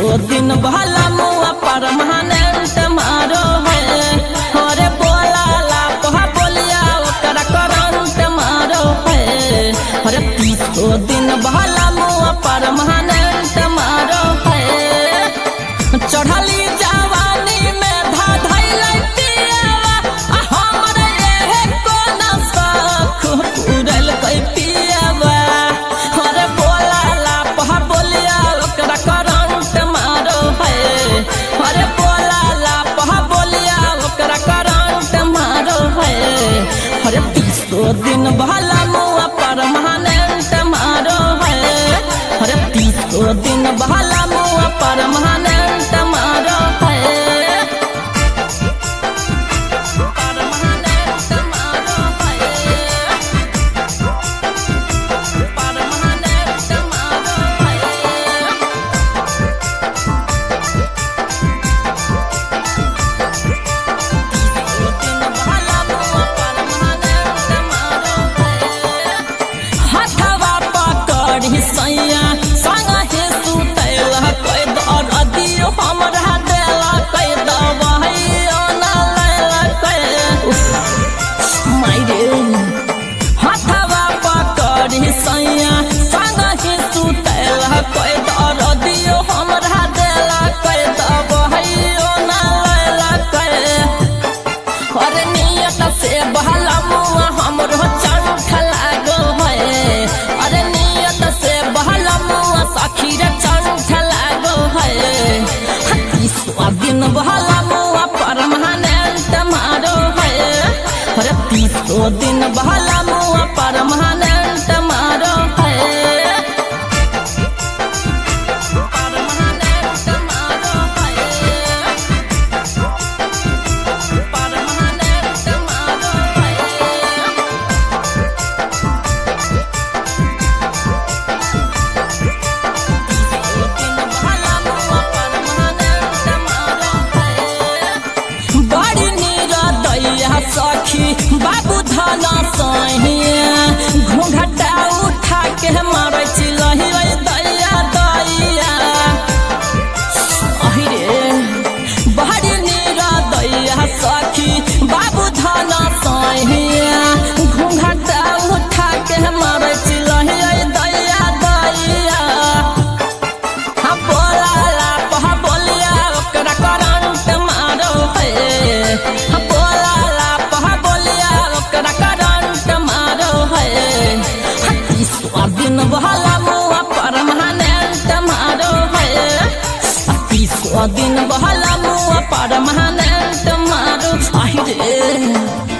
दिन भला मुआ परमानेंट मारो है अरे बोला ला पहा बोलिया ओकरा करंट मारो है अरे 30 दिन भला मुआ परमानेंट मारो है चढ़ली जवानी में धाधैल पियावा हमरे एहे कोना सख उड़ल कई पियावा अरे बोला ला पहा बोलिया ओकरा करंट मारो है अरे बोला ला पहा बोलिया ओकरा करंट मारो है अरे 30 दिन भला मुआ परमानेंट मारो है अरे 30 दिन भला मुआ परमानेंट मारो है परमानेंट मारो है परमानेंट मारो है 30 दिन भला मुआ परमानेंट मारो है हथवा पकड़ी सैया संग हे सुतैल कई दर दियो हमरा देला कई दवाइयो ना लैला कई मायरे हथवा पकड़ी सैया संग हे सुतैल कई दर दियो हमरा देला कई दवाइयो ना लैला कई अरे नियत से बहला मुआ हमरो चंख लागो है अरे नियत से बहला मुआ सखी रे चंख लागो है 30 दिन बहला मुआ परमानेंट मारो है अरे 30 दिन बहला मुआ परमानेंट मारो है परमानेंट मारो है परमानेंट मारो है 30 दिन भला मुआ परमानेंट मारो है बड़ी निरदैया सखी बाबू धना सहिया घूंघटा उठा के मारै चिलही दैया दैया अहिरे बड़ी निरदैया सखी बाबू धना सहिया घूंघटा उठा के मारै चिलही दैया दैया हाँ बोला ला पहा बोलिया ओकरा करंट मारो है हाँ बोला ला पहा बोलिया ओकरा करंट मारो है 30 दिन भला मुआ परमानेंट मारो है 30 दिन भला मुआ परमानेंट मारो आहि रे